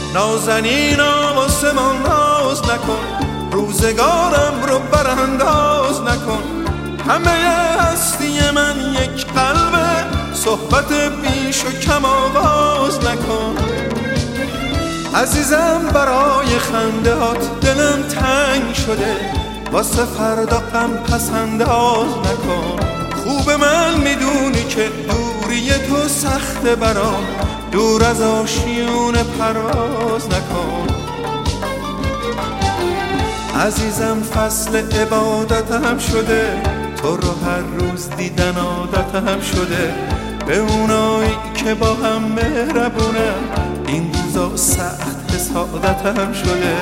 نازنینا واسه من ناز نکن، روزگارم رو برانداز نکن. همه هستی من یک قلبه، صحبت بیش و کم آغاز نکن. عزیزم برای خندهات دلم تنگ شده، واسه فردا غم پس انداز نکن. خوب من میدونی که دوری تو سخته برام، دور از آشیونه پرواز نکن. عزیزم فصل عبادتم شده، تو رو هر روز دیدن عادتم شده. به اونایی که با هم مهربونم، این روزا سخت حسادتم شده.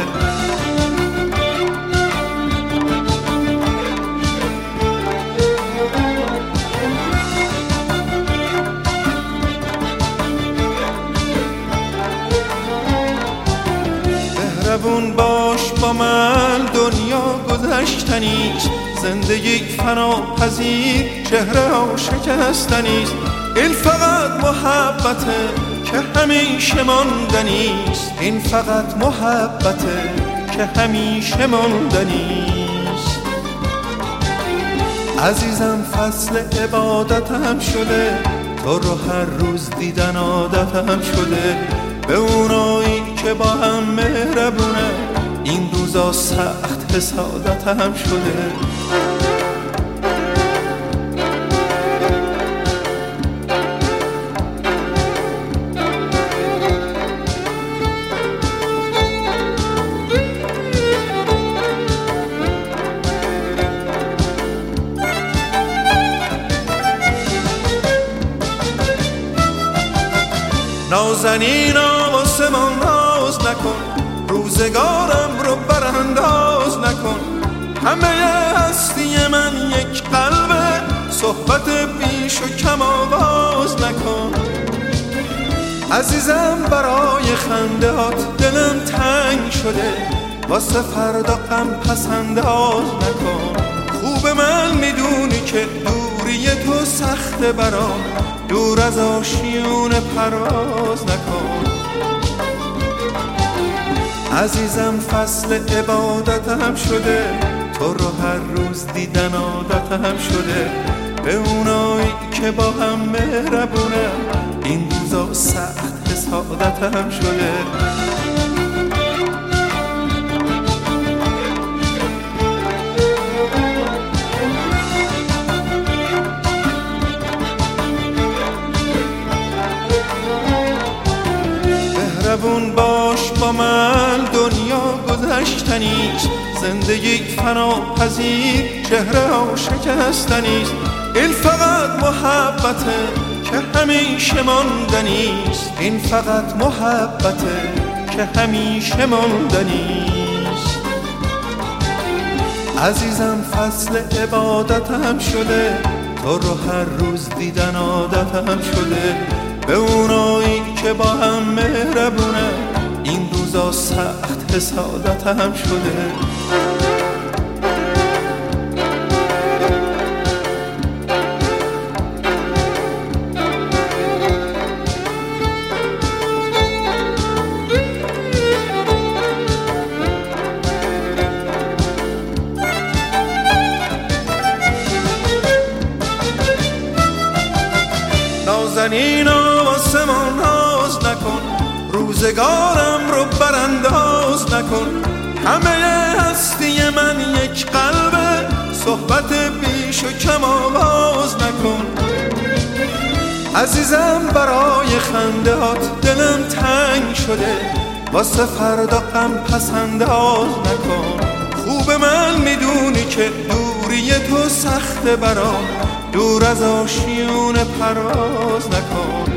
مهربون باش با من، دنیا گذشتنیست، زندگی فناپذیر، چهره ها شکستنیست. این فقط محبته که همیشه ماندنیست، این فقط محبته که همیشه ماندنیست. عزیزم فصل عبادتم شده، تو رو هر روز دیدن عادتم شده. به اونایی که با هم مهربونه، این روزا سخت حسادتم شده. نازنینا واسه من ناز نکن، روزگارم رو برانداز نکن. همه هستی من یک قلبه، صحبت بیش و کم آغاز نکن. عزیزم برای خندهات دلم تنگ شده، واسه فردا غم پس انداز نکن. خوب من میدونی که دوری تو سخته برام، دور از آشیونه پرواز نکن. عزیزم فصل عبادتم شده، تو رو هر روز دیدن عادتم شده. به اونایی که با هم مهربونه، این روزا سخت حسادتم شده. مهربون باش با من، دنیا گذشتنیست، زندگی فناپذیر، چهره ها شکستنیست. این فقط محبته که همیشه ماندنیست، این فقط محبته که همیشه ماندنیست. عزیزم فصل عبادتم شده، تو رو هر روز دیدن عادتم شده. به اونایی که با هم مهربونه، این روزا سخت حسادتم شده. نازنینا واسه من ناز نکن، روزگارم رو برانداز نکن. همه هستی من یک قلبه، صحبت بیش و کم آغاز نکن. عزیزم برای خندهات دلم تنگ شده، واسه فردا غم پس انداز نکن. خوب من میدونی که دوری تو سخته برام، دور از آشیونه پرواز نکن.